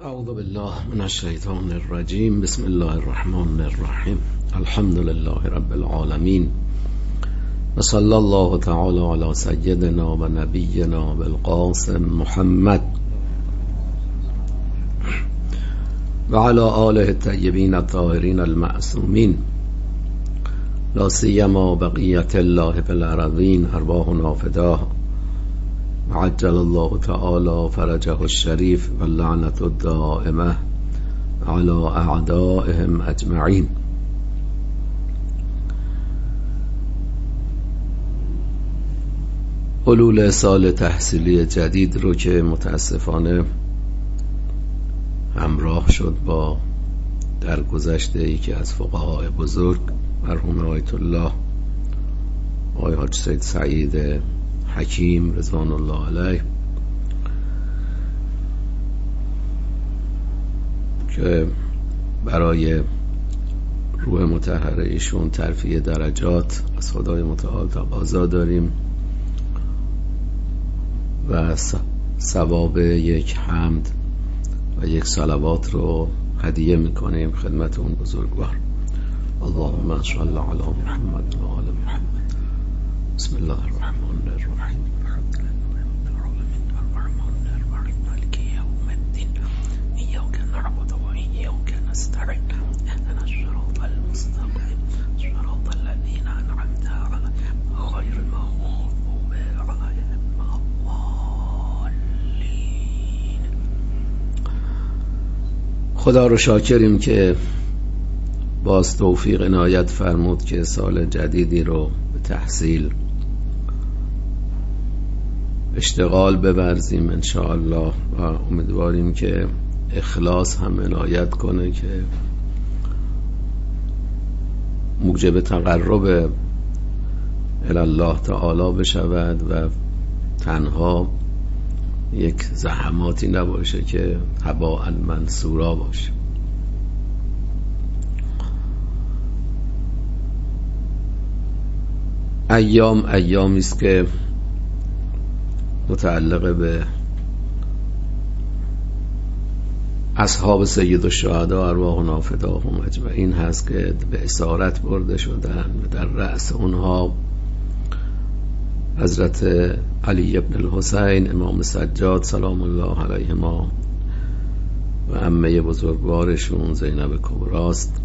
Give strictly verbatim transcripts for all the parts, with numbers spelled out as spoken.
اعوذ بالله من الشیطان الرجیم. بسم الله الرحمن الرحیم. الحمد لله رب العالمین و صلی الله تعالی علی سیدنا و نبینا بالقاسم محمد و علی آله الطیبین الطاهرین المعصومین، لا سیما بقیت الله فی الارضین، ارواحنا فداه عجل الله تعالی فرجه الشریف و اللعنة الدائمه على اعدائهم اجمعین. حلول سال تحصیلی جدید رو که متاسفانه همراه شد با درگذشت یکی از فقهای بزرگ مرحوم آیت الله آقای حاج سید سعید حکیم رضوان الله علیه، که برای روح مطهره ایشون ترفیع درجات از خدای متعال تقاضا داریم و ثواب یک حمد و یک صلوات رو هدیه میکنیم خدمت اون بزرگوار. اللهم صل علی محمد و آل محمد. بسم الله الرحمن الرحیم. الحمد لله رب العالمین الرحمن الرحیم مالک یوم الدین ایاک نعبد و ایاک نستعین اهدنا الصراط المستقیم صراط الذین انعمت علیهم غیر المغضوب علیهم الضالین. خدا رو شاکریم که باز توفیق عنایت فرمود که سال جدیدی رو به تحصیل اشتغال بورزیم انشاءالله و امیدواریم که اخلاص هم عنایت کنه که موجب تقرب الله تعالی بشود و تنها یک زحماتی نباشه که هباء منثورا باشه. ایام ایامی است که متعلق به اصحاب سید الشهدا ارواحنا فداهم اجمعین هست که به اسارت برده شدن و در رأس اونها حضرت علی ابن الحسین امام سجاد سلام الله علیهما و عمه بزرگوارشون زینب کبراست.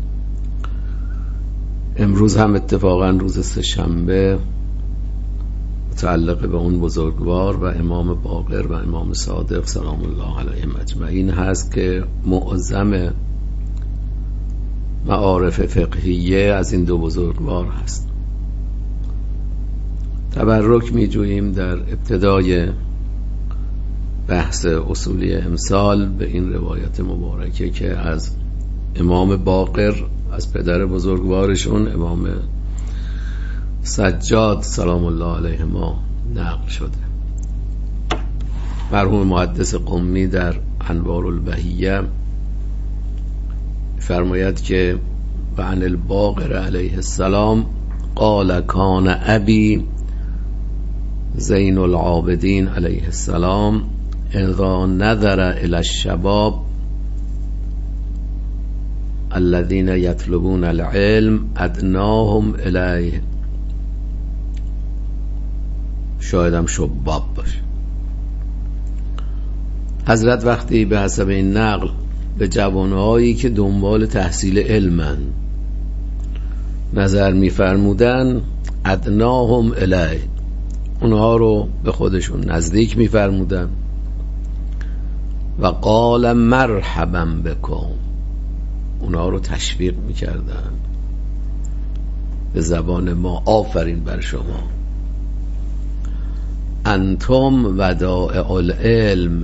امروز هم اتفاقا روز سه‌شنبه متعلق به اون بزرگوار و امام باقر و امام صادق سلام الله علیهم اجمعین هست که معظم معارف فقهیه از این دو بزرگوار هست. تبرک می جوییم در ابتدای بحث اصولی امسال به این روایت مبارکه که از امام باقر از پدر بزرگوارشون امام سجاد سلام الله علیهما نقل شده. مرحوم محدث قمی در انوار البهیه فرماید که و عن الباقر علیه السلام قال کان ابی زین العابدین علیه السلام اذا نظر الی الشباب الذين يطلبون العلم ادناهم الیه. شایدم شباب باشه. حضرت وقتی به حسب این نقل به جوانهایی که دنبال تحصیل علمن نظر می‌فرمودن ادناهم الیه، اونها رو به خودشون نزدیک می‌فرمودن و قال مرحبا بكم، اونا رو تشویق میکردن به زبان ما آفرین بر شما. انتم ودائع العلم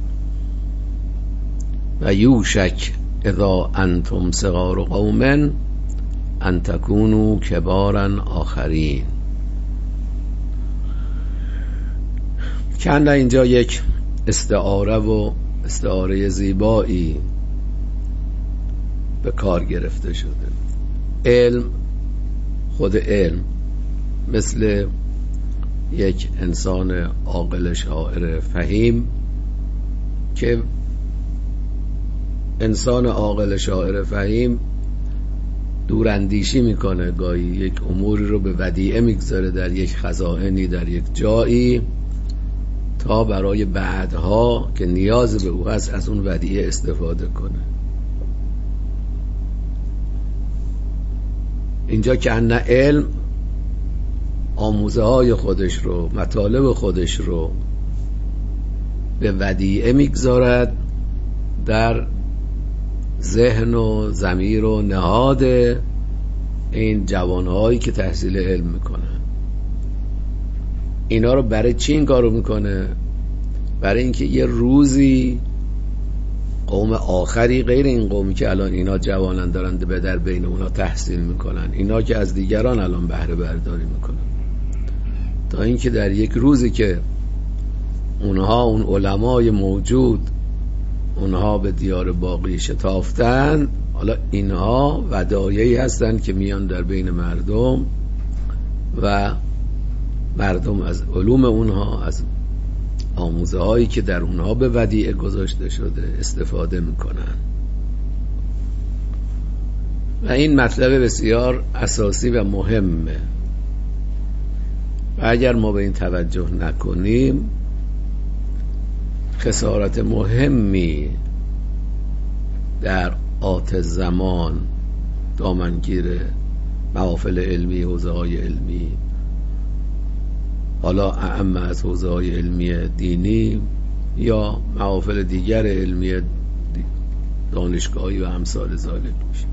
و یوشک اذا انتم صغار قوم ان تکونوا کبارا آخرین. کنده اینجا یک استعاره و استعاره زیبایی به کار گرفته شده. علم، خود علم مثل یک انسان عاقل شاعر فهیم که انسان عاقل شاعر فهیم دوراندیشی میکنه، گاهی یک اموری رو به ودیعه میگذاره در یک خزائنی، در یک جایی، تا برای بعدها که نیاز به او هست از اون ودیعه استفاده کنه. اینجا که ان علم آموزه های خودش رو، مطالب خودش رو به ودیعه میگذارد در ذهن و ضمیر و نهاد این جوانهایی که تحصیل علم میکنن. اینا رو برای چی این کارو میکنه؟ برای اینکه یه روزی قوم آخری غیر این قومی که الان اینا جوانان دارن به در بین اونا تحصیل میکنن، اینا که از دیگران الان بهره برداری میکنن، تا اینکه در یک روزی که اونها، اون علمای موجود، اونها به دیار باقی شتافتن، حالا اینها ودایعی هستن که میان در بین مردم و مردم از علوم اونها، از آموزه هایی که در اونها به ودیعه گذاشته شده استفاده میکنن. و این مطلب بسیار اساسی و مهمه و اگر ما به این توجه نکنیم خسارت مهمی در آت زمان دامنگیر محافل علمی، حوزه های علمی، حالا اعم از حوزه های علمی دینی یا محافل دیگر علمی دانشگاهی و امثال ذالک میشه.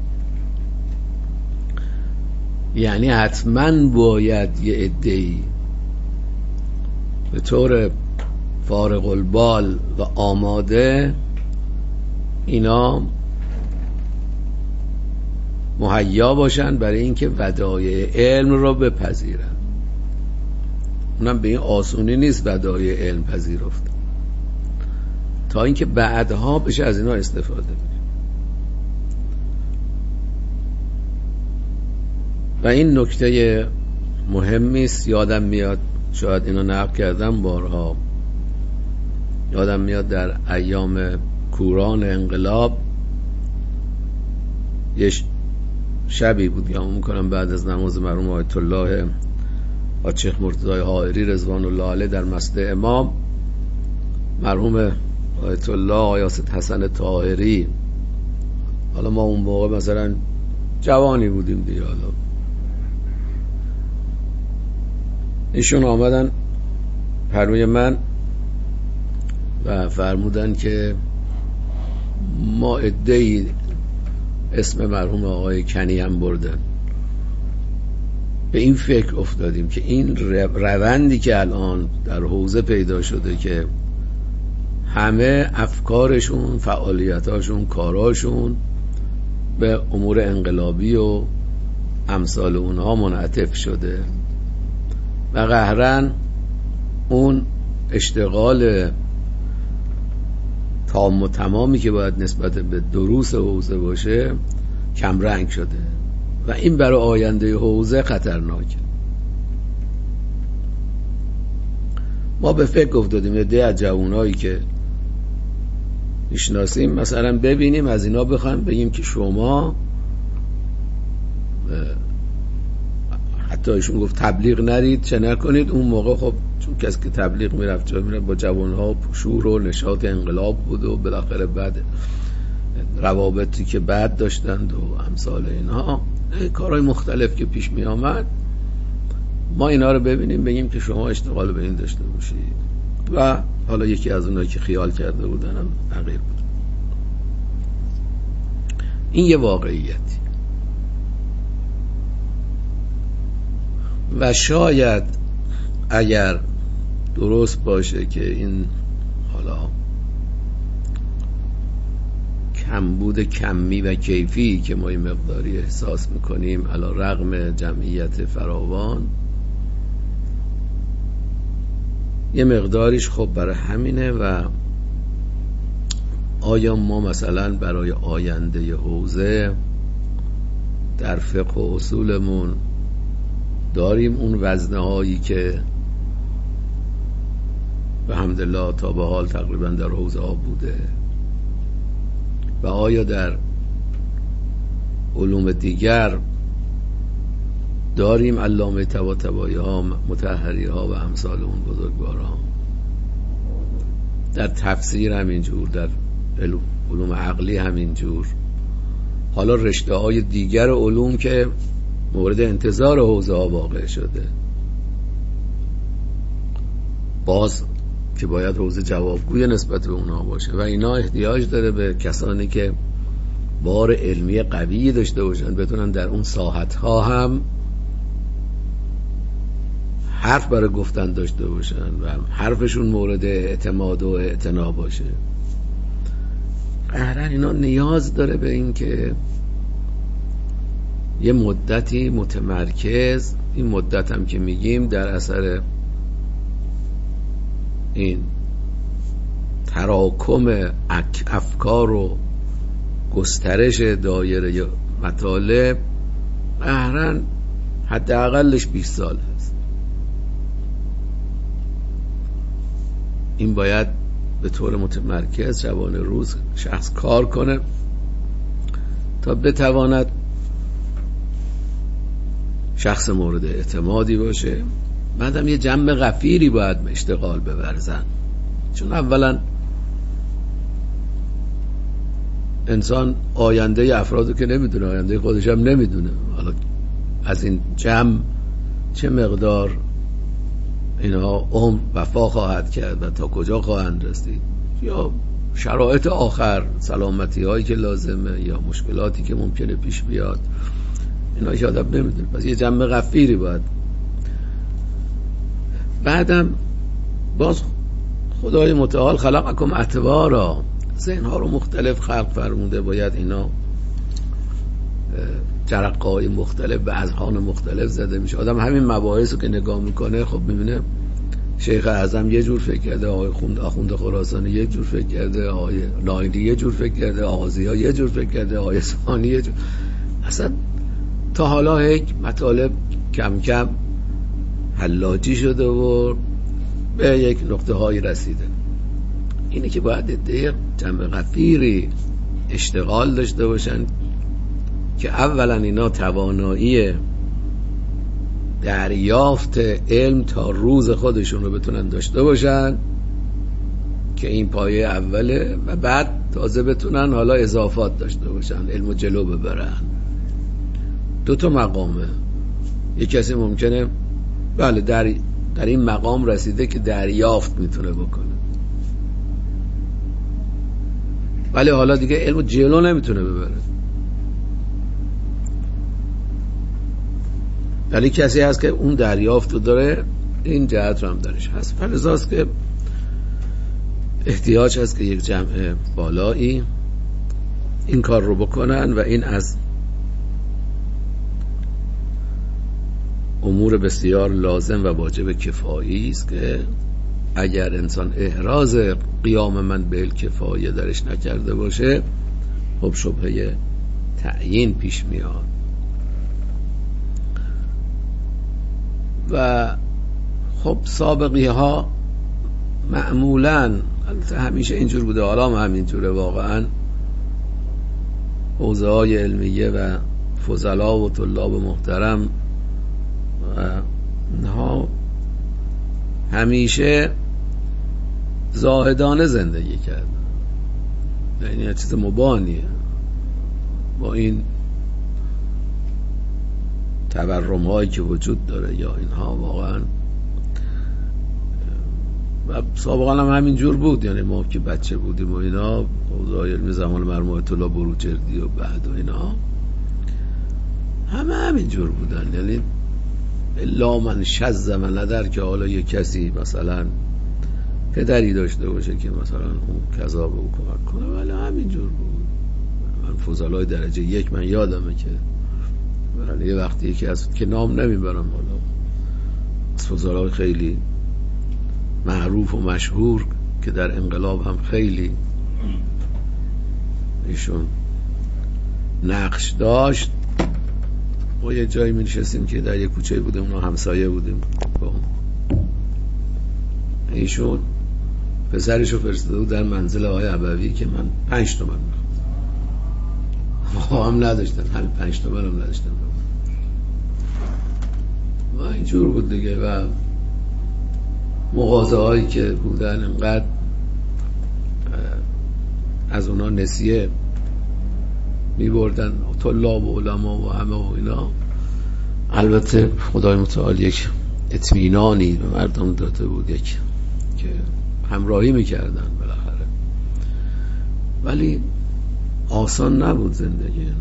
یعنی حتما باید یه عده‌ای به طور فارغ البال و آماده اینا مهیا باشن برای اینکه ودایع علم رو بپذیرن. اونم به این آسونی نیست ودایع علم پذیرفت، تا اینکه بعدها بشه از اینا استفاده کنیم. و این نکته مهمی است. یادم میاد، شاید اینو نقل کردم بارها، یادم میاد در ایام کوران انقلاب یه شبی بود، یا میکنم بعد از نماز مرحوم آیت الله حاج شیخ مرتضی حائری رضوان الله علیه در مسجد امام، مرحوم آیت الله آیاست حسن طاهری، حالا ما اون موقع مثلا جوانی بودیم دیگه، حالا ایشون آمدن پروی من و فرمودن که ما عده‌ای اسم مرحوم آقای کنی هم بردن. به این فکر افتادیم که این روندی که الان در حوزه پیدا شده که همه افکارشون، فعالیتاشون، کاراشون به امور انقلابی و امثال اونها منعطف شده و قهرن اون اشتغال تام و تمامی که باید نسبت به دروس حوزه باشه کم رنگ شده و این برای آینده حوزه خطرناکه. ما به فکر افتادیم یه ده از جوانایی که میشناسیم مثلا ببینیم از اینا بخوایم بگیم که شما، حتی ایشون گفت تبلیغ نرید، چه نکنید. اون موقع خب چون کسی که تبلیغ میرفت جا میرفت با جوانها شور و نشاط انقلاب بود و بالاخره بعد روابطی که بعد داشتند و امثال اینها کارهای مختلف که پیش می آمد، ما اینا رو ببینیم بگیم که شما اشتغال به این داشته باشید و حالا یکی از اونایی که خیال کرده بودنم تغییر بود. این یه واقعیتی و شاید اگر درست باشه که این حالا کمبود کمی و کیفی که ما این مقداری احساس میکنیم علی رغم جمعیت فراوان، یه مقداریش خب برای همینه. و آیا ما مثلا برای آینده حوزه در فقه و اصولمون داریم اون وزنه هایی که به حمدالله تا به حال تقریبا در حوزه ها بوده؟ و آیا در علوم دیگر داریم علامه طباطبایی ها، مطهری ها و امثال اون بزرگواران؟ در تفسیر همینجور، در علوم عقلی همینجور. حالا رشته های دیگر علوم که مورد انتظار حوزه ها واقع شده، باز که باید حوزه جوابگوی نسبت به اونها باشه و اینا احتیاج داره به کسانی که بار علمی قوی داشته باشن، بتونن در اون ساحت ها هم حرف برای گفتن داشته باشن و حرفشون مورد اعتماد و اعتنا باشه. قهرن اینا نیاز داره به این که یه مدتی متمرکز، این مدت هم که میگیم در اثر این تراکم افکار و گسترش دایره مطالب، قهرن حداقلش بیست سال هست. این باید به طور متمرکز شبانه روز شخص کار کنه تا بتواند شخص مورد اعتمادی باشه. بعدم یه جنب غفیری باید به اشتغال بورزن، چون اولا انسان آینده افرادو که نمیدونه، آینده خودش هم نمیدونه. حالا از این جمع چه مقدار اینها عمر وفا خواهد کرد و تا کجا خواهند رسید، یا شرایط آخر، سلامتی هایی که لازمه یا مشکلاتی که ممکنه پیش بیاد، اینا هیچ آدم نمیدونه. پس یه جنب غفیری باید. بعدم باز خدای متعال خلقکم اطوارا، ذهن‌ها رو مختلف خلق فرموده، باید اینا جرقه‌های مختلف به اذهان مختلف زده میشه. آدم همین مباحث رو که نگاه میکنه خب میبینه شیخ اعظم یه جور فکر کرده، آقای خوند آخوند خراسانی یه جور فکر کرده، آقای نایلی یه جور فکر کرده، آغازی‌ها یه جور فکر کرده، آقای اصفهانی یه جور. اصلا تا حالا یک مطالب کم کم حلاجی شده و به یک نقطه هایی رسیده. اینه که باید عده جنب غفیری اشتغال داشته باشن که اولا اینا توانایی دریافت علم تا روز خودشون رو بتونن داشته باشن که این پایه اوله، و بعد تازه بتونن حالا اضافات داشته باشن، علم جلو ببرن. دو تا مقامه. یک کسی ممکنه بله در در این مقام رسیده که دریافت میتونه بکنه، ولی حالا دیگه علم جلو نمیتونه ببره. ولی کسی هست که اون دریافت رو داره، این جهت رو هم درش هست. فلذاست که احتیاج هست که یک جمع بالایی این کار رو بکنن و این از امور بسیار لازم و واجب کفایی است که اگر انسان احراز قیام من به کفایه درش نکرده باشه خب شبهه تعیین پیش میاد. و خب سابقی ها معمولاً همیشه اینجور بوده، حالا هم همینجوره واقعاً، حوزه های علمیه و فضلا و طلاب محترم و اینها همیشه زاهدانه زندگی کردن. یعنی یه چیز مبانیه با این تورم هایی که وجود داره یا اینها، واقعا و سابقا هم همین جور بود. یعنی ما که بچه بودیم و اینا، حوزه علمی زمان مرحوم طلا بروجردی و بعد و اینا همه همین جور بودن. یعنی الا من شذ من ندر، که حالا یه کسی مثلا پدری داشته باشه که مثلا اون کذا به او کمک کنه، ولی همین جور بود. من فضلای درجه یک من یادمه که ولی یه وقتی یکی از که نام نمیبرم، حالا از فضلای خیلی معروف و مشهور که در انقلاب هم خیلی ایشون نقش داشت، ما یه جایی می نشستیم که در یه کوچه بودیم، اونا همسایه بودیم با ایشون پسرشو فرستاده بود در منزل آقای عبوی که من پنج تومن میخوام. هم نداشتن، همین پنج تومن هم نداشتن و اینجور بود دیگه. و مغازه هایی که بودن انقدر از اونا نسیه می بردن طلاب و علما و همه و اینا. البته خدای متعال یک اطمینانی به مردم داده بود، یک که همراهی میکردن بالاخره، ولی آسان نبود زندگی اینا.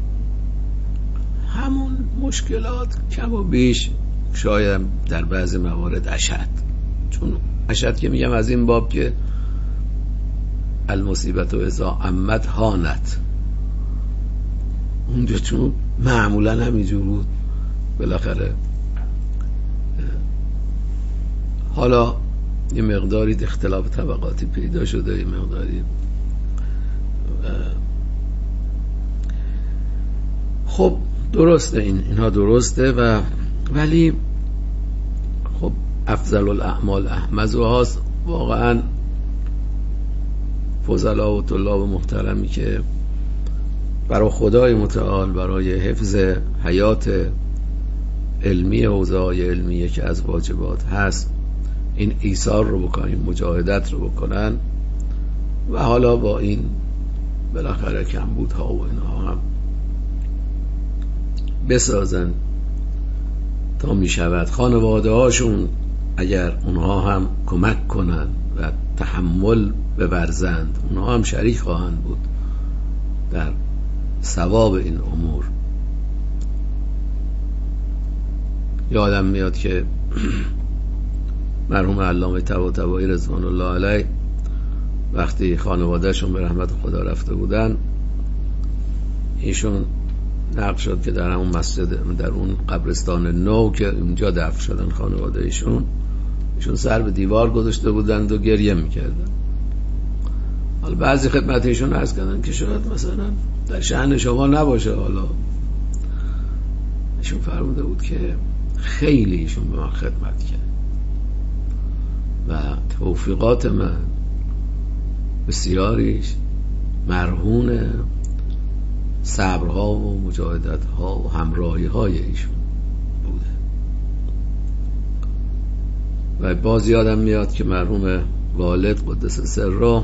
همون مشکلات کم و بیش، شاید در بعضی موارد اشد، چون اشد که میگم از این باب که المصیبت و اذا عمت هانت، اونجا چون معمولا همینجور بود بالاخره. حالا یه مقداری اختلاف طبقاتی پیدا شده، یه مقداری خب درسته، این اینها درسته، و ولی خب افضل الاعمال احمزهاست. واقعا فضلا و طلاب محترمی که برای خدای متعال، برای حفظ حیات علمی، اوضاع علمیه که از واجبات هست، این ایثار رو بکنن، مجاهدت رو بکنن، و حالا با این بالاخره کمبودها و اینها هم بسازن تا می شود خانواده هاشون اگر اونها هم کمک کنن و تحمل بورزند، اونها هم شریک خواهند بود در ثواب این امور. یادم میاد که مرحوم علامه طباطبایی رضوان الله علیه وقتی خانوادهشون به رحمت خدا رفته بودن، ایشون نقل شد که در همون مسجد، در اون قبرستان نو که اونجا دفن شدن خانواده ایشون، ایشون سر به دیوار گذاشته بودند و گریه میکردن. حالا بعضی خدمت ایشون عرض کردن که شاید مثلا در شأن شما نباشه، حالا ایشون فرموده بود که خیلی ایشون به من خدمت کرد و توفیقات من بسیاریش مرهون صبرها و مجاهدتها و همراهی های ایشون بوده. و باز یادم میاد که مرحوم والد قدس سره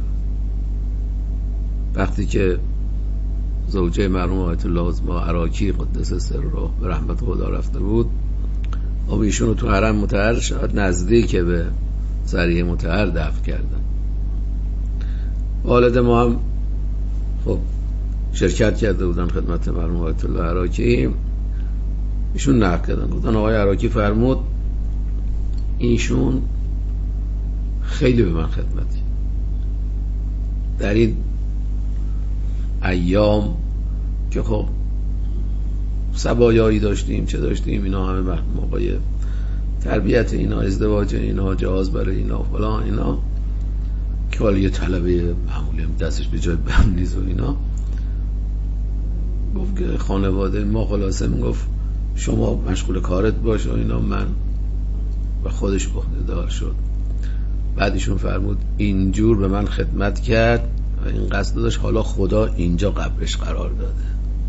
وقتی که زوجه مرحوم آیت الله عظمی عراقی قدس سره به رحمت خدا رفته بود، و ایشون رو تو حرم مطهر شاید نزدیک به ضریح مطهر دفن کردن. والد ما هم خب شرکت کرده بودن خدمت مرحوم آیت الله عراقی. ایشون نقل کردن، گفتن آقای عراقی فرمود ایشون خیلی به من خدمت در این ایام که خب سبایایی داشتیم، چه داشتیم، اینا همه موقع تربیت اینا، ازدواج اینا، جواز برای اینا، فلان اینا، که حالا یه طلبه معمولی هم دستش به جای بهم نیست و اینا. گفت که خانواده ما خلاصه میگفت شما مشغول کارت باش و اینا، من و خودش عهده‌دار شد. بعدشون فرمود اینجور به من خدمت کرد و این قصد داشت حالا خدا اینجا قبرش قرار داده،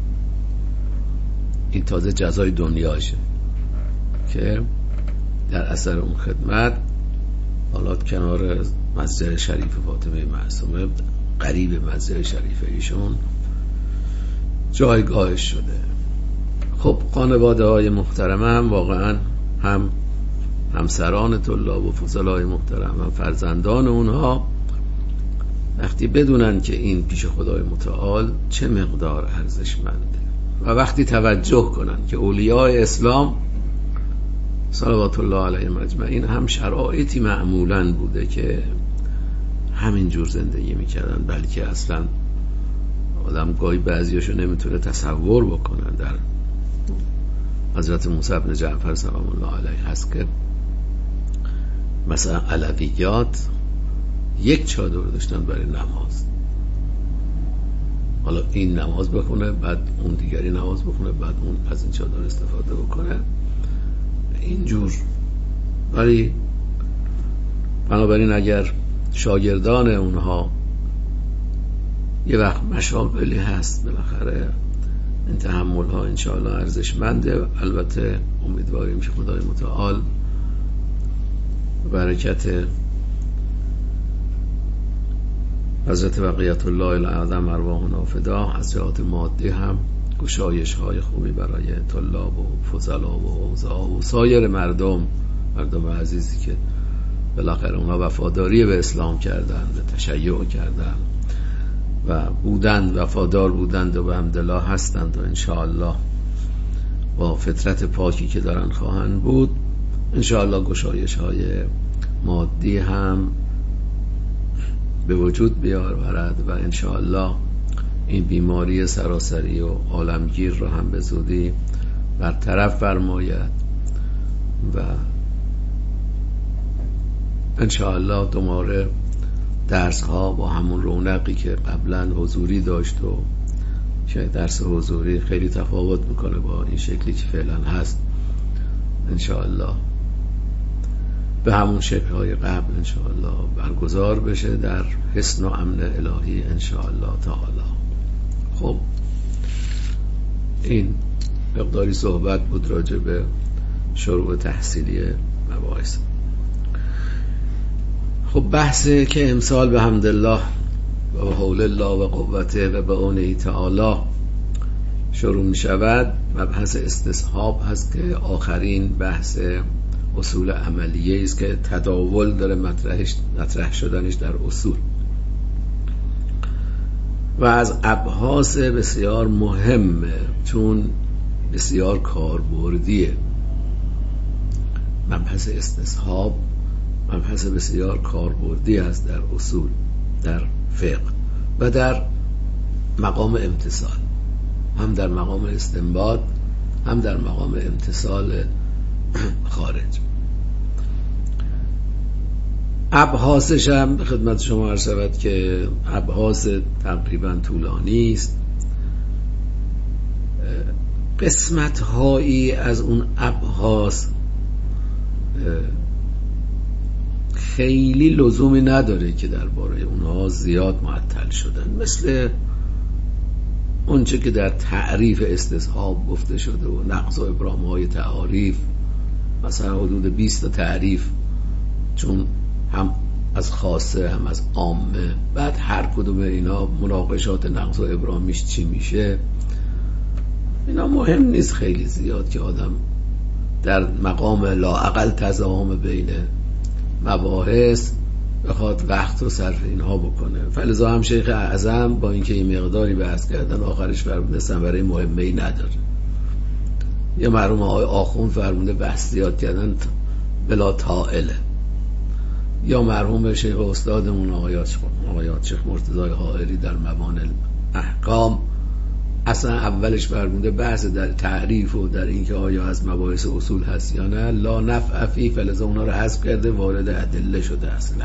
این تازه جزای دنیاشه که در اثر اون خدمت حالا کنار مسجد شریف فاطمه معصومه، قریب مسجد شریف ایشون جایگاهش شده. خب خانواده های محترم هم واقعا هم همسران طلاب و فضلای محترم هم فرزندان اونها وقتی بدونن که این پیش خدای متعال چه مقدار ارزشمنده و وقتی توجه کنن که اولیاء اسلام صلوات الله علیهم اجمعین هم شرایطی معمولاً بوده که همین جور زندگی میکردن، بلکه اصلا آدم گاهی بعضیاشو نمیتونه تصور بکنن. در حضرت موسی بن جعفر سلام الله علیه هست که مثلا علویات یک چادر داشتن برای نماز، حالا این نماز بخونه بعد اون دیگری نماز بخونه بعد اون از این چادر استفاده بکنه، اینجور. ولی بنابراین اگر شاگردان اونها یه وقت مشاغلی هست، بالاخره این تحمل ها انشاءالله ارزشمنده. البته امیدواریم که خدای متعال برکت حضرت بقیت الله الاعظم ارواحنا فدا از جهات مادی هم گشایش های خوبی برای طلاب و فضلا و اوضاع و سایر مردم مردم عزیزی که بالاخره اونا وفاداری به اسلام کردن، به تشیع کردن و بودند، وفادار بودند و به حمدالله هستند و انشاءالله با فطرت پاکی که دارن خواهند بود انشاءالله گشایش های مادی هم به وجود بیاورد و انشاءالله این بیماری سراسری و عالمگیر را هم به زودی برطرف فرماید و انشاءالله دوباره درس ها با همون رونقی که قبلا حضوری داشت و که درس حضوری خیلی تفاوت میکنه با این شکلی که فعلا هست، انشاءالله به همون شکل های قبل انشاءالله برگزار بشه در حسن و امن الهی انشاءالله تعالی. خب این مقداری صحبت بود راجع به شروع تحصیلی مباحث. خب بحثی که امسال به حمدالله و به حول الله و قوته و به اونه تعالی شروع می شود مبحث استصحاب هست که آخرین بحث اصول عملیه است که تداول داره مطرحش مطرح شدنش در اصول و از ابحاث بسیار مهمه چون بسیار کاربردیه. مبحث استصحاب مبحث بسیار کاربردی است در اصول، در فقه و در مقام امتثال، هم در مقام استنباط هم در مقام امتثال خارج. ابحاثش هم به خدمت شما عرض شود که ابحاث تقریبا طولانی است. قسمت هایی از اون ابحاث خیلی لزومی نداره که درباره اونها زیاد معطل شدن، مثل اونچه که در تعریف استصحاب گفته شده و نقض و ابرام های تعاریف، مثلا حدود بیست تا تعریف، چون هم از خاصه هم از عامه، بعد هر کدوم اینا مناقشات نقض و ابرامیش چی میشه، اینا مهم نیست خیلی زیاد که آدم در مقام لااقل تضاهم بین مباحث بخواد وقت رو صرف اینها بکنه. فلذا هم شیخ اعظم با اینکه این مقداری بحث کردن آخرش فرمودن برای مهمه ای نداره. یه مرحوم آقای آخوند فرموده بحث زیاد کردن بلا طائله، یا مرحوم شیخ استادمون آقایات آقایات شیخ مرتضی حائری در مبانی احکام اصلا اولش فرموده بحث در تعریف و در اینکه آیا از مباحث اصول هست یا نه لا نفع فی، فلذا اونا رو حذف کرده، وارد ادله شده اصلا.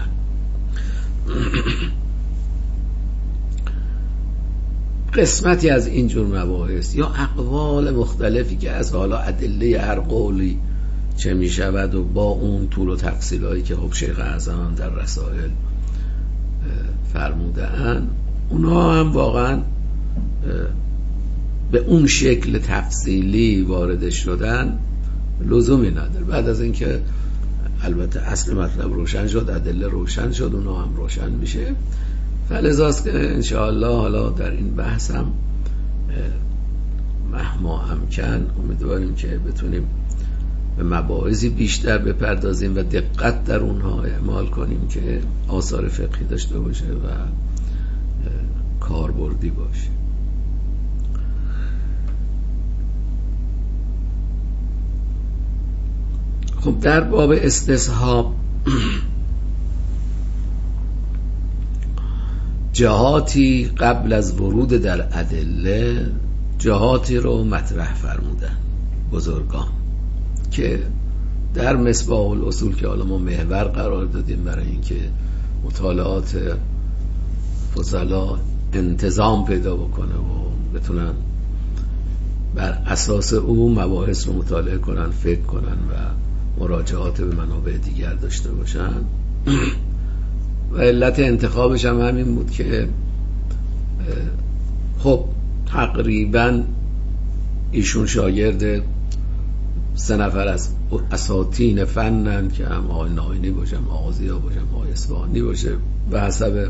قسمتی از اینجور مباحث یا اقوال مختلفی که از حالا ادله هر قولی چه می شود و با اون طول و تفصیل هایی که خب شیخ اعظم در رسائل فرموده ان، اونا هم واقعا به اون شکل تفصیلی وارد شدن لزومی نداره. بعد از اینکه البته اصل مطلب روشن شد، ادله روشن شد، اونا هم روشن میشه. فلذاست که انشاءالله حالا در این بحث هم مهما امکن امیدواریم که بتونیم به مباحثی بیشتر بپردازیم و دقت در اونها اعمال کنیم که آثار فقهی داشته باشه و کاربردی باشه. خب در باب استصحاب جهاتی قبل از ورود در ادله جهاتی رو مطرح فرمودن بزرگان که در مصباح الاصول که حالا ما محور قرار دادیم برای اینکه مطالعات فضلا انتظام پیدا بکنه و بتونن بر اساس او مباحث رو مطالعه کنن، فکر کنن و مراجعات به منابع دیگر داشته باشن. و علت انتخابش هم همین بود که تقریبا ایشون شاگرد سه نفر از اساتین فنن که هم آقای ناینی باشه، هم آقای ضیا باشه، هم آقای اصفهانی باشه، به حسب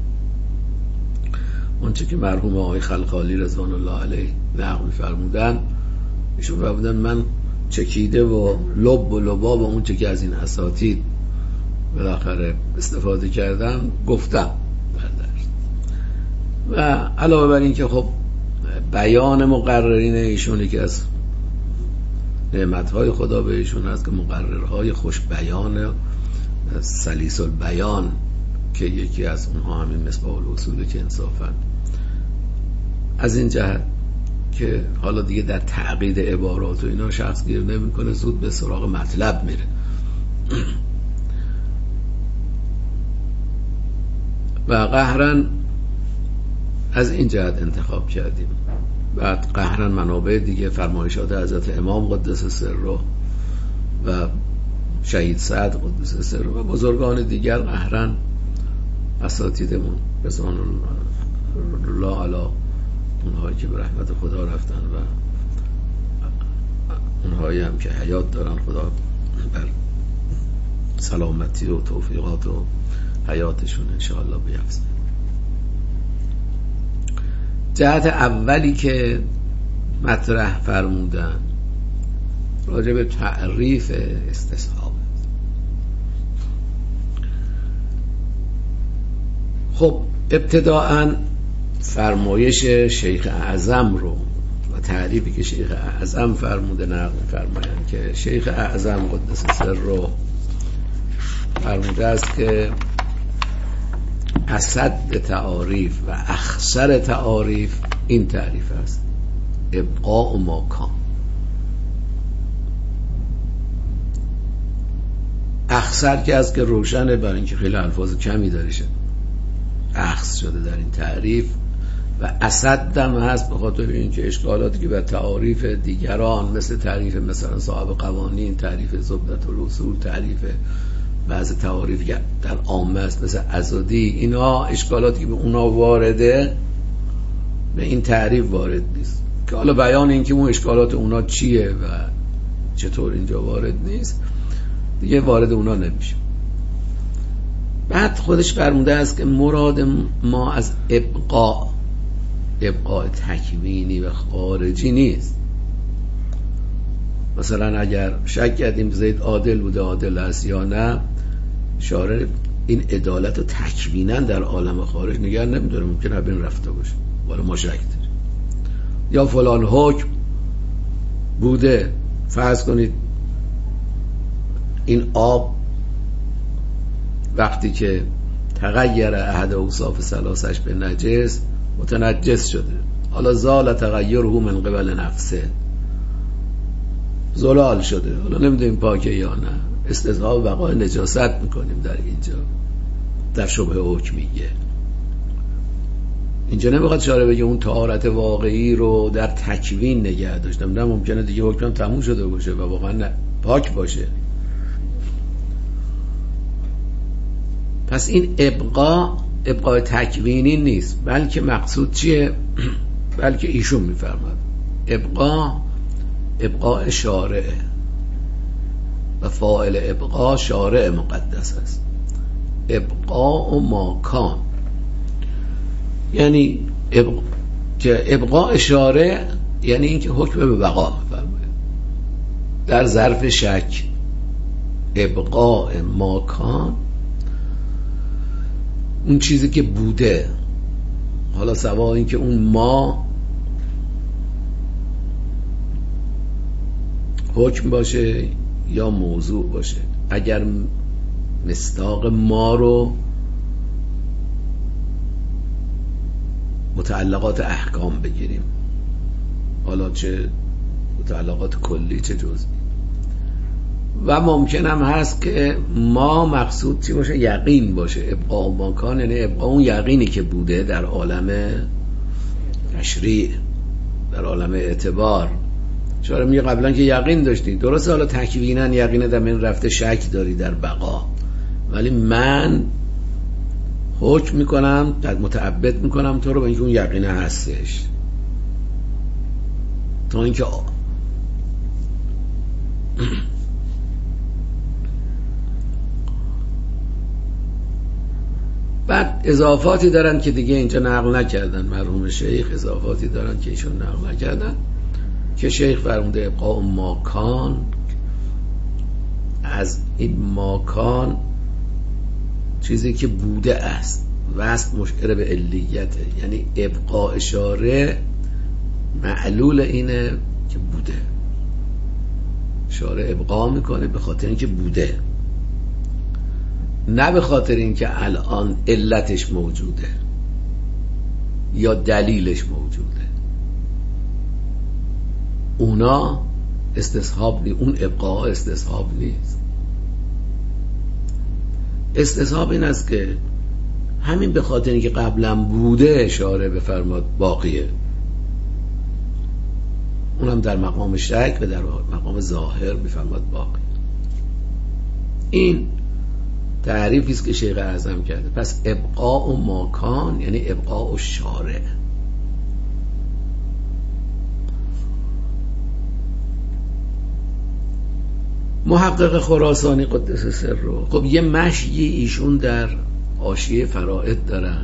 اونچه که مرحوم آقای خلخالی رضوان الله علیه نقل می‌فرمودن. ایشون فرمودن من چکیده و لب و لباب اون چه که از این اساتید بالاخره استفاده کردم گفتم در درس. و علاوه بر این که خب بیان مقررین ایشون که از نعمت‌های خدا به ایشون هست که مقررهای خوش بیان سلیس البیان که یکی از اونها همین مصباح الاصول که انصافا از این جهت که حالا دیگه در تعقید عبارات و اینا شخص گیر نمی‌کنه، زود به سراغ مطلب میره. و قهرن از این جهت انتخاب کردیم. بعد قهرن منابع دیگه، فرمایشات حضرت امام قدس سره و شهید سعد قدس سره و بزرگان دیگر قهرن اساتیدمون رضوان الله علی اونهایی که به رحمت خدا رفتن و اونهایی هم که حیات دارن، خدا بر سلامتی و توفیقات و حیاتشون انشاءالله بیفزه. جهت اولی که مطرح فرمودن راجع به تعریف استصحاب. خب ابتداءً فرمایش شیخ اعظم رو و تعریفی که شیخ اعظم فرموده نقل فرمایند که شیخ اعظم قدس سر رو فرموده است که اسد تعاریف و اخسر تعاریف این تعریف است: ابقاء ما کان. اخسر که از که روشنه برای اینکه خیلی الفاظ کمی داره شد اخس شده در این تعریف، و اسد دم هست به خاطر اینکه اشکالاتی که به تعاریف دیگران مثل تعریف مثلا صاحب قوانین، تعریف زبدة الاصول، تعریف بعض تعاریف که در عامه است مثل ازادی، اینا اشکالاتی که به اونا وارده به این تعریف وارد نیست، که حالا بیان این که اون اشکالات اونا چیه و چطور اینجا وارد نیست دیگه وارد اونا نمیشه. بعد خودش فرموده است که مراد ما از ابقاء ابقاء تکوینی و خارجی نیست. مثلا اگر شک کردیم زید عادل بوده عادل است یا نه، شارع این عدالت رو تکوینا در عالم خارج نگه نمیداره، ممکنه بین رفته باشه ولی ما شک داریم. یا فلان حکم بوده، فرض کنید این آب وقتی که تغییر احد اوصاف ثلاثش به نجس متنجس شده، حالا زال تغییره من قبل نفسه، زلال شده، حالا نمیدونیم پاکه یا نه، استصحاب بقای نجاست میکنیم در اینجا در شبه حکمیه. اینجا نمیخواد شارع بگه اون طهارت واقعی رو در تکوین نگه داشتم، نه ممکنه دیگه حکم تموم شده باشه و واقعا نه پاک باشه. پس این ابقا ابقای تکوینی نیست، بلکه مقصود چیه؟ بلکه ایشون میفرماد ابقا ابقاء شارعه و فاعل ابقا شارع مقدس است. ابقاء ما کان یعنی ابقا که ابقاء شارع یعنی اینکه حکم به بقا میفرماید. در ظرف شک ابقاء ما کان اون چیزی که بوده، حالا سوا این که اون ما حکم باشه یا موضوع باشه. اگر مصداق ما رو متعلقات احکام بگیریم، حالا چه متعلقات کلی چه جزئی، و ممکن هم هست که ما مقصود چی باشه؟ یقین باشه. ابقاء ماکان یعنی ابقاء اون یقینی که بوده در عالم تشریع، در عالم اعتبار. شارع میگه قبلا که یقین داشتی، درسته حالا تکوینا یقین در من رفته شک داری در بقا، ولی من حکم میکنم، متعبد میکنم تو رو به اینکه اون یقینه هستش. تا اینکه بعد اضافاتی دارن که دیگه اینجا نقل نکردن مرحوم شیخ، اضافاتی دارن که ایشون نقل نکردن که شیخ فرموده ابقاء ماکان، از این ماکان چیزی که بوده است، وصف مشعر به علیته، یعنی ابقاء اشاره معلول اینه که بوده، اشاره ابقاء میکنه به خاطر اینکه بوده، نه به خاطر اینکه الان علتش موجوده یا دلیلش موجوده. اونا استصحاب نیست، اون ابقاء استصحاب نیست. استصحاب این است که همین به خاطر اینکه قبلا بوده اشاره بفرماد باقیه، اونم در مقام شک و در مقام ظاهر بفرماد باقی. این تعریفی است که شیخ اعظم کرده. پس ابقاء و ماکان یعنی ابقاء و شارع. محقق خراسانی قدس سر رو خب یه مشی ایشون در حاشیه فرائد دارن،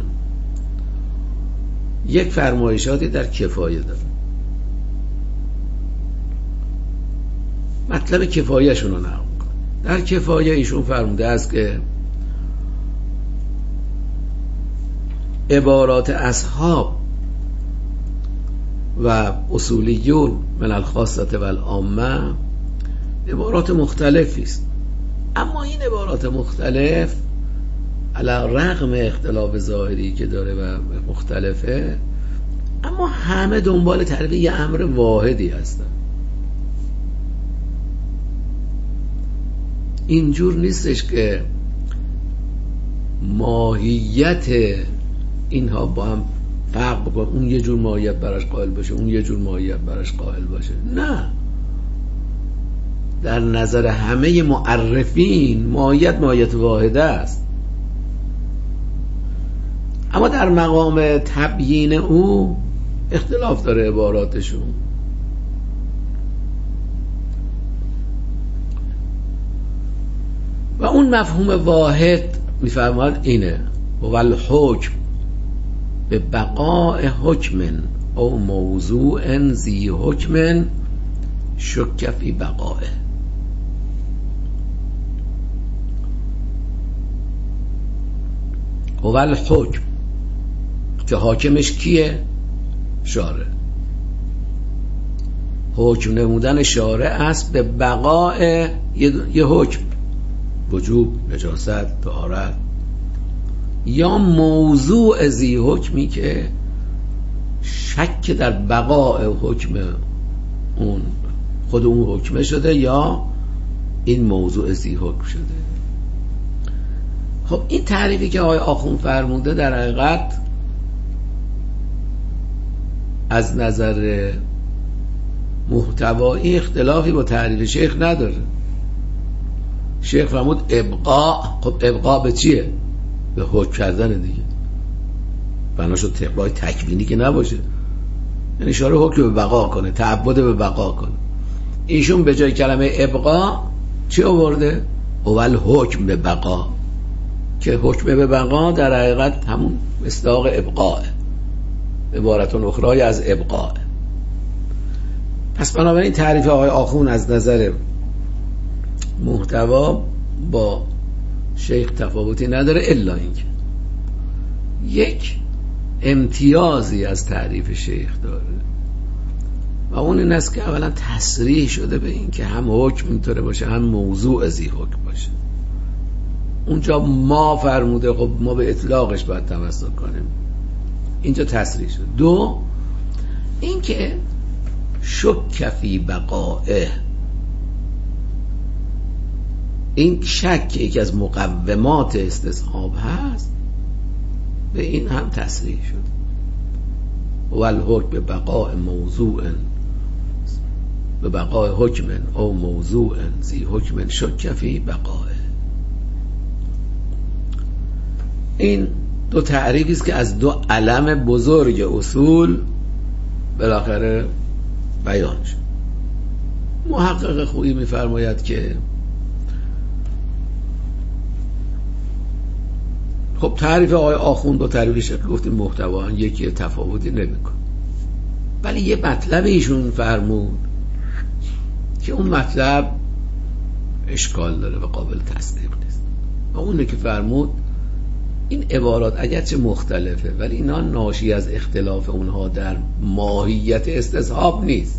یک فرمایشاتی در کفایه دارن. مطلب کفایه‌شون رو نقل کن. در کفایه ایشون فرموده است که عبارات اصحاب و اصولیون من الخاصه و العامه عبارات مختلفی است، اما این عبارات مختلف علی رغم اختلاف ظاهری که داره و مختلفه، اما همه دنبال تعریف یه امر واحدی هستن. اینجور نیستش که ماهیت اینها با هم فرق بکنه، اون یه جور ماهیت براش قائل باشه، اون یه جور ماهیت براش قائل باشه. نه، در نظر همه معرفین ماهیت ماهیت واحده است، اما در مقام تبیین او اختلاف داره عباراتشون. و اون مفهوم واحد میفرماد اینه: و الحکم به بقاء حکم او موضوع ذی حکم شک فی بقائه. و الحکم که حاکمش کیه؟ شارع. حکم نمودن شارع است به بقاء یه, یه حکم، وجوب، نجاست، طهارت، یا موضوع ذی حکمی که شک در بقاء حکم اون خود اون حکمه شده یا این موضوع ذی حکم شده. خب این تعریفی که آقای آخوند فرموده در حقیقت از نظر محتوایی اختلافی با تعریف شیخ نداره. شیخ فرمود ابقاء، خب ابقاء به چیه؟ به حکم کردن دیگه، بنا شد ابقاء تکوینی که نباشه، یعنی اشاره حکم به بقا کنه، تعبد به بقا کنه. ایشون به جای کلمه ابقاء چی آورده؟ اول حکم به بقا، که حکم به بقا در حقیقت همون مصداق ابقاء، عبارتون اخرای از ابقاء. پس بنابراین تعریف آقای آخوند از نظر محتوا با شیخ تفاوتی نداره، الا اینکه یک امتیازی از تعریف شیخ داره و اون این است که اولا تصریح شده به این که هم حکم اینطوره باشه هم موضوع ذی حکم باشه. اونجا ما فرموده خب ما به اطلاقش باید تمسک کنیم، اینجا تصریح شده. دو، این که شک فی بقائه، این شک که یکی از مقومات استصحاب هست، به این هم تصریح شد. و الحکم به بقاء موضوع به بقاء حکم او موضوع ذی حکم شک فی بقائه. این دو تعریفی است که از دو علم بزرگ اصول بالاخره بیان شد. محقق خویی می‌فرماید که خب تعریف آقای آخوند با تعریفش که گفتیم محتوا یکی، تفاوتی نمی‌کنه، ولی یه مطلب ایشون فرمود که اون مطلب اشکال داره و قابل تصدیق نیست و اونه که فرمود این عبارات اگرچه مختلفه ولی اینا ناشی از اختلاف اونها در ماهیت استصحاب نیست.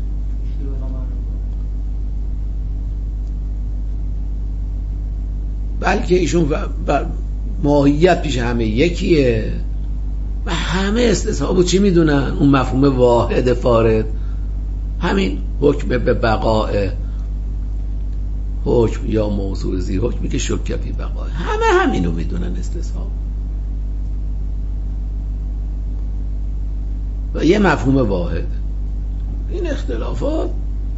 بلکه ایشون و ماهیت پیش همه یکیه و همه استصحابو چی میدونن؟ اون مفهوم واحد فارد، همین حکم به بقاء، حکم یا موضوع زی حکمی که شک فی بقاء، همه همینو میدونن استصحاب و یه مفهوم واحد. این اختلافات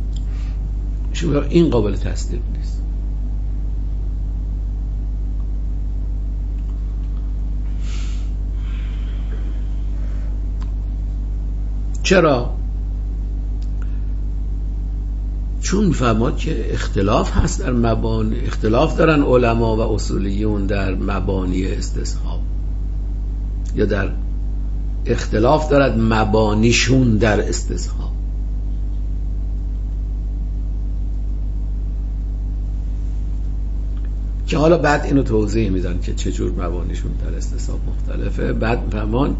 این قابل تصدیق نیست. چرا؟ چون میفهمد که اختلاف هست در مبانی، اختلاف دارن علما و اصولیون در مبانی استصحاب، یا در اختلاف دارد مبانیشون در استصحاب. که حالا بعد اینو توضیح میدن که چجور مبانیشون در استصحاب مختلفه. بعد میفهمن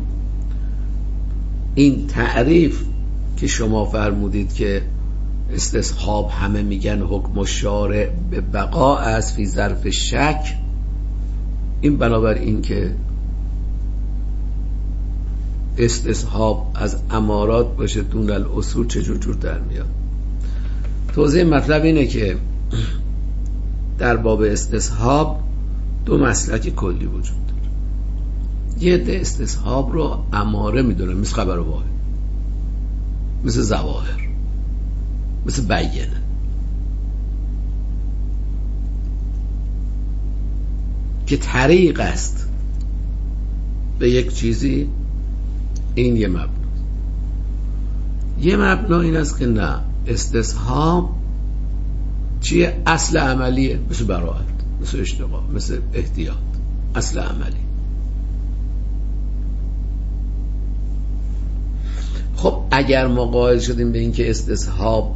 این تعریف که شما فرمودید که استصحاب همه میگن حکم الشارع به بقا است فی ظرف شک، این بنابر این که استصحاب از امارات باشه دون الاصول چجور جور در میاد. توضیح مطلب اینه که در باب استصحاب دو مسلک کلی وجود داره. یه عده استصحاب رو اماره میدونه، مثل خبر واحد، مثل ظواهر، مثل بیانه. که طریق است به یک چیزی، این یه مبنا. یه مبنا این است که نه، استصحاب چیه؟ اصل عملیه، مثل براءت، مثل اشتغال، مثل احتیاط، اصل عملی. خب اگر ما قائل شدیم به این که استصحاب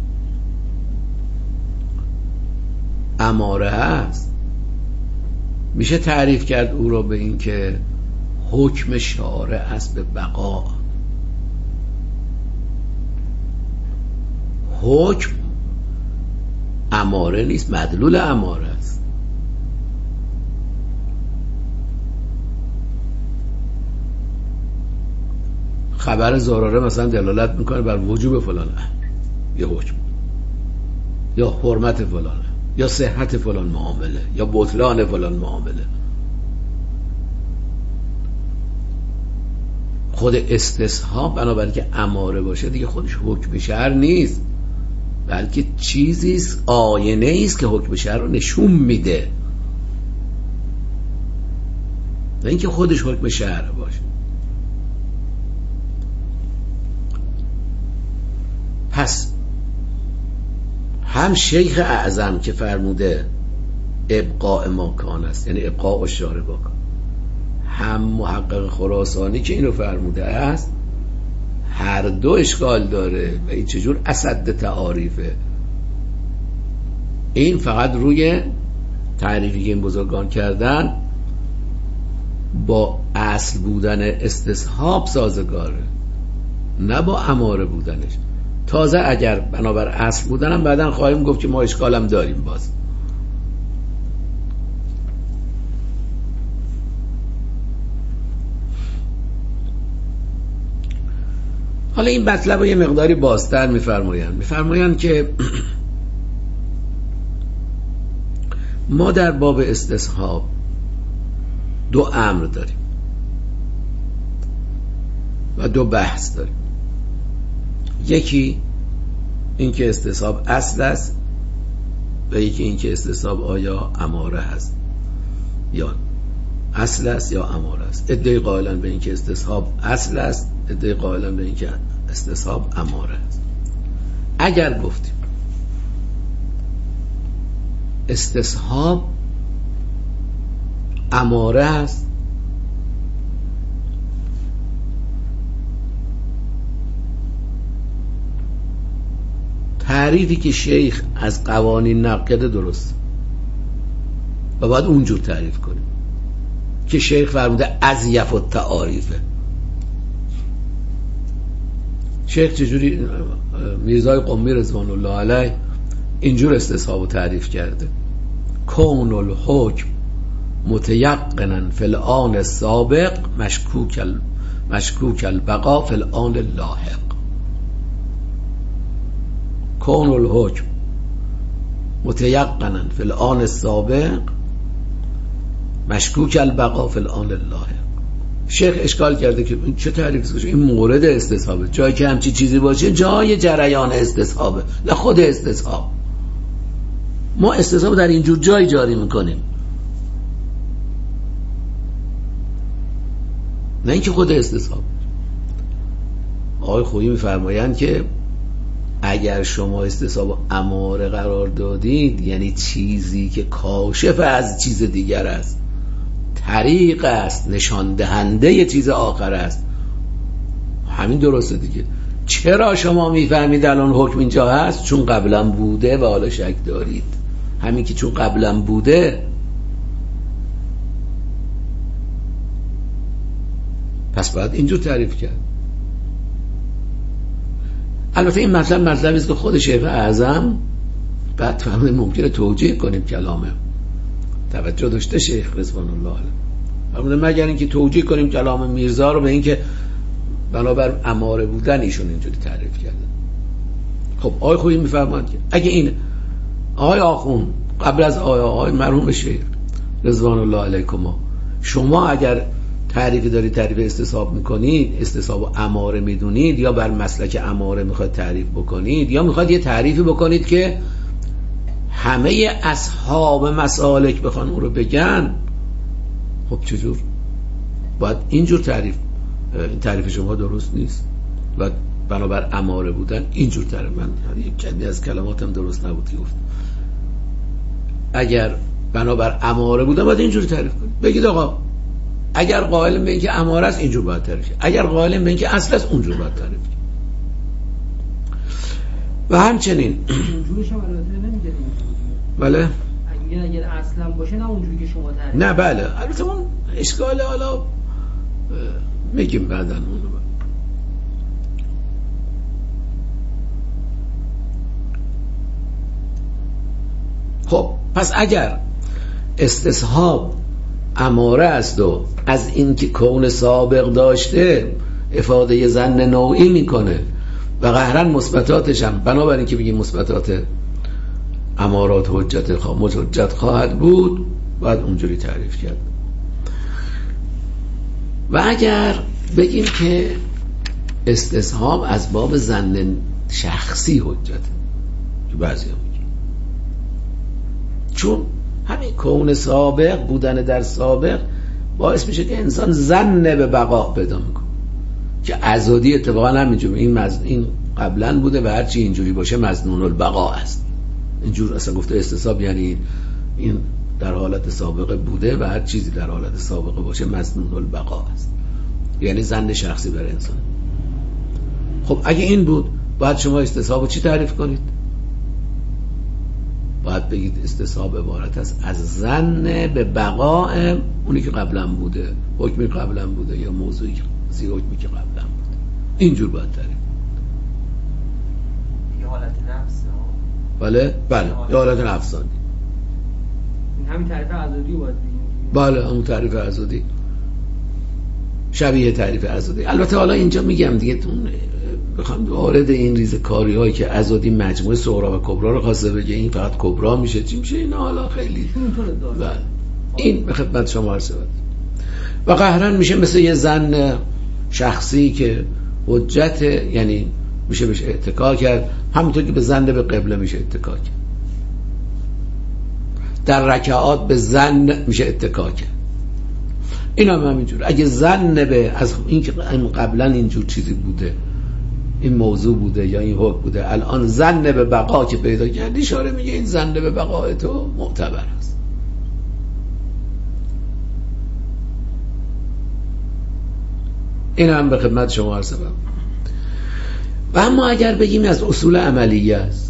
اماره هست، میشه تعریف کرد او را به این که حکم شارع است به بقا. حکم اماره نیست، مدلول اماره است. خبر زراره مثلا دلالت میکنه بر وجوب فلان امر، یا حکم، یا حرمت فلان، یا صحت فلان معامله، یا بطلان فلان معامله. خود استصحاب بنابراین که اماره باشه دیگه خودش حکم شرع نیست، بلکه چیزی است، آینه است که حکم شرع رو نشون میده، نه اینکه خودش حکم شرع باشه. پس هم شیخ اعظم که فرموده ابقاء ما کان است، یعنی ابقاء الشارع با کان، هم محقق خراسانی که اینو فرموده است، هر دو اشکال داره و این چجور اسد تعاریفه. این فقط روی تعریفی که این بزرگان کردن با اصل بودن استصحاب سازگاره، نه با اماره بودنش. تازه اگر بنابر اصل بودنم بعدن خواهیم گفت که ما اشکالم داریم باز. حالا این مطلب رو یه مقداری بازتر میفرمایند میفرمایند که ما در باب استصحاب دو امر داریم و دو بحث داریم. یکی این که استصحاب اصل است و یکی این که استصحاب آیا اماره هست، یا اصل است یا اماره است. ادعای قائلن به این که استصحاب اصل است، ادعای قائلن به این که استصحاب اماره است. اگر گفتیم استصحاب اماره است، تعریفی که شیخ از قوانین نقل کرده درست و باید اونجور تعریف کنیم که شیخ فرموده اضیف التعاریفه. شیخ چجوری؟ میرزای قمی رضوان الله علیه اینجور استصحاب رو تعریف کرده: کون الحکم متیقنا فی الآن السابق مشکوک مشکوک البقا فی الآن اللاحق. کون الحکم متیقنا فی الآن السابق مشکوک البقا فی الآن اللاحق. شیخ اشکال کرده که چه تعریفی باشه؟ این مورد استصحابه، جایی که همچی چیزی باشه جای جریان استصحابه، نه خود استصحاب. ما استصحاب در اینجور جای جاری میکنیم، نه اینکه خود استصحاب. آقای خویی میفرمایند که اگر شما استصحاب اماره قرار دادید، یعنی چیزی که کاشف از چیز دیگر است، طریق است، نشان دهنده یه چیز آخر است، همین درسته دیگه. چرا شما میفهمید الان حکم اینجا هست؟ چون قبلا بوده و حالا شک دارید. همین که چون قبلا بوده، پس باید اینجور تعریف کرد. البته این مطلب مطلبی است که خود شیخ اعظم بعد فهمید ممکنه توجیه کنیم کلامه، توجه داشته شیخ رضوان الله علیه، مگر اینکه توجیه کنیم کلام میرزا رو به اینکه بنابر اماره بودن ایشون اینجوری تعریف کرده. خب آقای خویی میفرماند که اگه این آقای آخوند قبل از آقای آقای مرحوم شیخ رضوان الله علیکما، شما اگر تعریفی دارید تعریف استصحاب میکنید، استصحاب اماره میدونید، یا بر مسلک اماره میخواید تعریف بکنید، یا میخواید یه تعریفی بکنید که همه اصحاب مسالک بخوان اون رو بگن، خب چجور؟ باید اینجور تعریف. این تعریف شما درست نیست و بنابر اماره بودن اینجور تعریف. من یک کمی از کلماتم درست نبود که گفت. اگر بنابر اماره بودن باید اینجور تعریف کنید. بگید آقا اگر قائل به اینکه اماره است اینجور باید تعریف کنید، اگر قائل به اینکه اصل است اونجور باید تعریف کنید. و همچنین اونجوریش هم البته نمیگه. بله اگر اگر اصلا باشه نه اونجوری که شما تعریف. نه بله، البته اون اشکال حالا میگیم بعداً اون رو. خب پس اگر استصحاب اماره است و از این که کون سابق داشته افاده ظن نوعی میکنه و قهرن مثبتاتش هم بنابراین که بگیم مثبتات امارات حجت خواهد حجت خواهد بود، باید اونجوری تعریف کرد. و اگر بگیم که استصحاب از باب ظن شخصی حجت، که بعضی هم میگیم چون همین کون سابق بودن در سابق باعث میشه که انسان ظن به بقا پیدا میکنه، که ازادی اتفاقا همینجور این مز... این قبلا بوده و هرچی اینجوری باشه مظنون البقا است. اینجور اصلا گفته استصحاب یعنی این در حالت سابقه بوده و هر چیزی در حالت سابقه باشه مظنون البقا است، یعنی ظن شخصی برای انسان. خب اگه این بود باید شما استصحاب رو چی تعریف کنید؟ باید بگید استصحاب عبارت است از ظن به بقاء اونی که قبلا بوده، حکمی قبلا بوده یا موضوعی زی حکمی که قبلا بوده. اینجور باید تعریف. یه حالت نفس. بله بله یه حالت نفسانی. همین تعریف ازادی باید بگیم. بله همون تعریف ازادی، شبیه تعریف ازادی. البته حالا اینجا میگم دیگه تون بخوام وارد این ریزه کاری هایی که ازادی مجموعه صغرا و کبرا رو خواسته بگه این فقط کبرا میشه چی میشه، این حالا خیلی بله این به خدمت شما عرض شود. و قهرن میشه مثل یه ظن شخصی که حجت، یعنی میشه بهش اتکا کرد، همونطور که به ظن به قبله میشه اتکا کرد. در رکعات به ظن میشه اتکا کرد. این هم همینجور. اگه ظن به از این که قبلا اینجور چیزی بوده این موضوع بوده یا این حکم بوده، الان ظن به بقا که پیدا کردی اشاره میگه این ظن به بقا تو معتبر است. این هم به خدمت شما عرض کنم. و اما اگر بگیم از اصول عملیه است،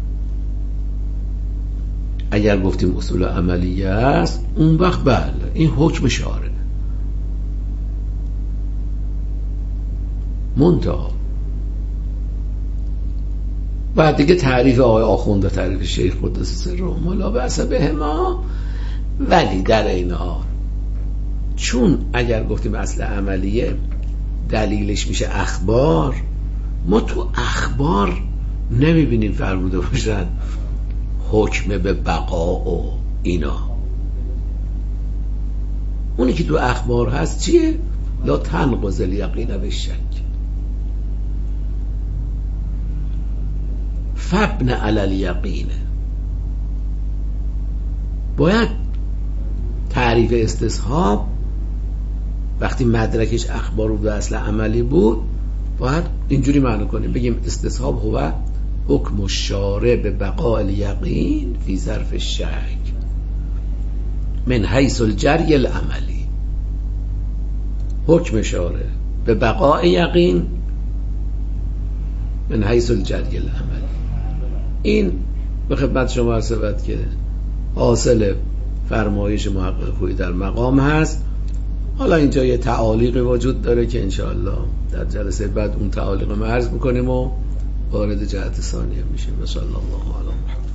اگر گفتیم اصول عملیه است، اون وقت بله این حکم شارع. منتها بعد دیگه تعریف آقای آخوند و تعریف شیخ قدس سرهم لا بأس بهما، ولی در این حال چون اگر گفتیم اصل عملیه دلیلش میشه اخبار، ما تو اخبار نمیبینیم فرموده باشن حکم به بقا و اینا. اونی که تو اخبار هست چیه؟ لا تنقض الیقین بالشک، فبن علی الیقین. باید تعریف استصحاب وقتی مدرکش اخبار و اصل عملی بود باید اینجوری معنی کنیم، بگیم استصحاب هو حکم الشارع به بقاء الیقین فی ظرف الشک من حیث الجری العملی. حکم شارع به بقاء یقین من حیث الجری العملی. این به خدمت شما عرض شود که حاصل فرمایش محقق خویی در مقام هست. حالا اینجا یه تعالیقی وجود داره که انشاءالله در جلسه بعد اون تعالیق رو عرض میکنیم و وارد جهت ثانیه میشیم. صلی الله علیه و